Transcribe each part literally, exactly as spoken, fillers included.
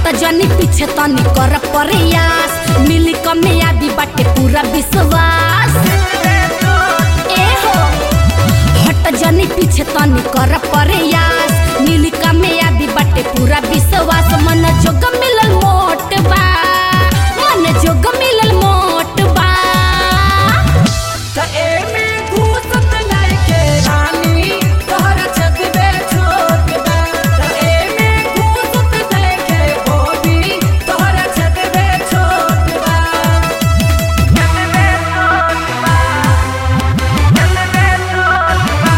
हट जनी पीछे तनी कर प्रयास मिली कामयाबी बाटे पूरा विश्वास ए हो हट जनी पीछे तनी कर प्रयास मिली कामयाबी बाटे पूरा विश्वास मन जोग मिलल मोट बा मन जोग मिलल मोट बा त एमे घूसत नइखे रानी तोहरा छतबे छोट बा त एमे घूसत नइखे बोबी तोहरा छतबे छोट बा छतबे छोट बा छतबे छोट बा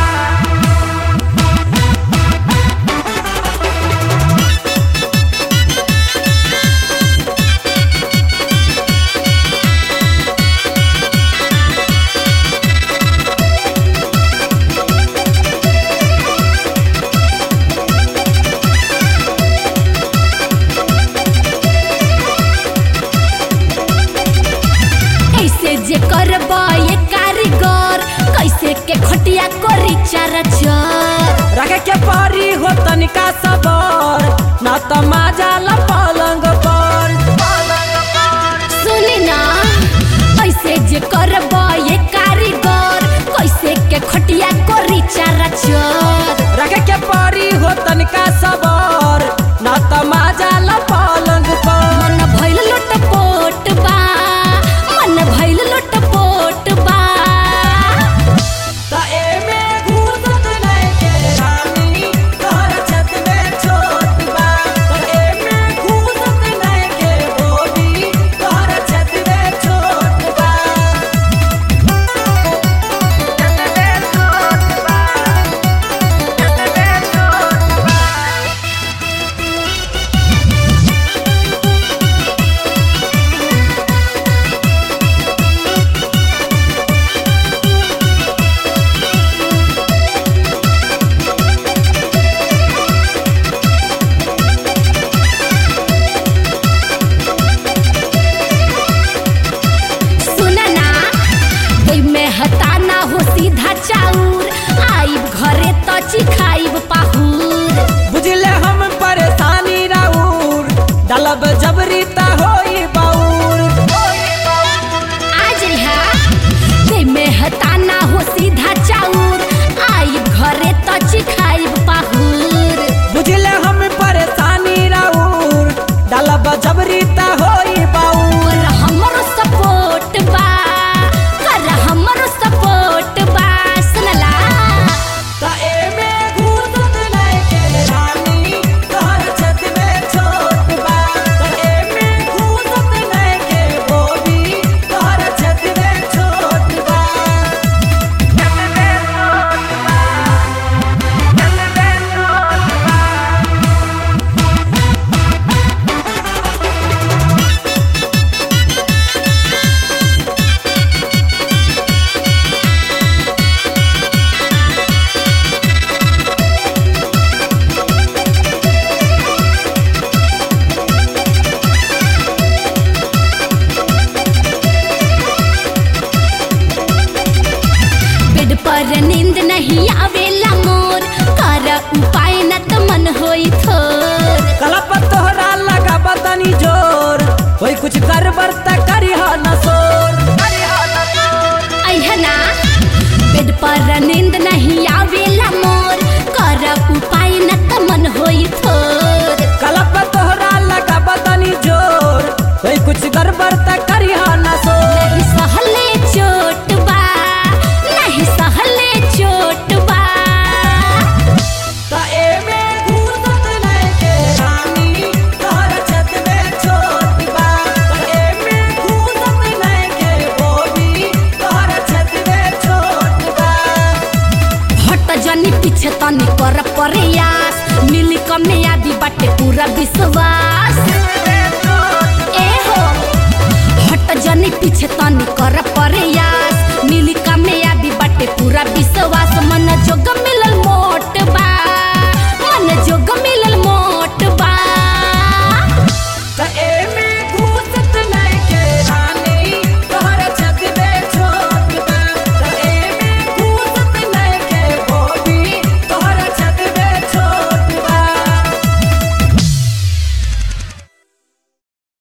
जे करबा ये कारीगर कैसे के खटिया करी चारा चर रखे के पारी हो तनिका सबर ना त माजा ला पलंग पर सुनी ना कैसे जे करबा ये कारीगर कैसे के खटिया करी चारा चर रखे के पारी हो तनिका सबर ना त माजा ला पलंग पर मन भइल लोटपोट बा मन भइल लोटपोट बा त एमे घूसत नइखे रानी तोहरा छतबे छोट बा त एमे घूसत नइखे बोबी तोहरा छतबे छोट बा छतबे छोट बा छतबे छोट बा सुनना ओइ में हताना हो सीधा चाउर आइब घरे त चिखाइब पाहुर बुझले हम परेशानी राउर डलब जबरी त होई बाउर आज हा ओइ में हताना हो सीधा चाउर आइब घरे त चिखाइब पाहुर बुझले हम परेशानी राउर डलब जबरी त होई बाउर कर हमरो सपोर्ट बा कर हमरो सपोर्ट बा सुनला त एमे घूसत नइखे रानी तोहरा छतबे छोट बा त एमे घूसत नइखे बोबी तोहरा छतबे छोट बा छतबे छोट बा छतबे छोट बा बेड पर नींद नहीं आवेला मोर कर उपाय न त मन होई थोर कलप तोहरा लगा बतनी जोर कोई कुछ कर बरता करी हा न सोर अहना बेड पर नींद नहीं आवेला मोर कर उपाय न त मन होई थोर कलप तोहरा लगा बतनी जोर कोई कुछ कर बरता करी हा न सोर नहीं सहले चोट बा नहीं सहले चोट बा त एमे घूसत नइखे रानी तोहरा छतबे छोट बा त एमे घूसत नइखे बोबी तोहरा छतबे छोट बा हट जनी पीछे तनी कर प्रयास मिली कामयाबी बाटे पूरा विश्वास ए हो हट जनी पीछे तनी कर प्रयास मिली कामयाबी बाटे पूरा विश्वास